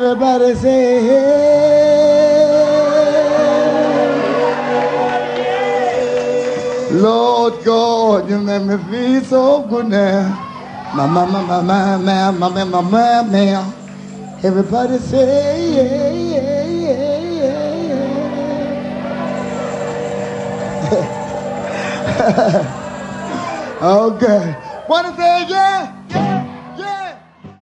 Everybody say, hey. Lord God, you make me feel so good now. My. Everybody say, yeah, yeah, yeah, yeah. Okay. Wanna say yeah, yeah, yeah.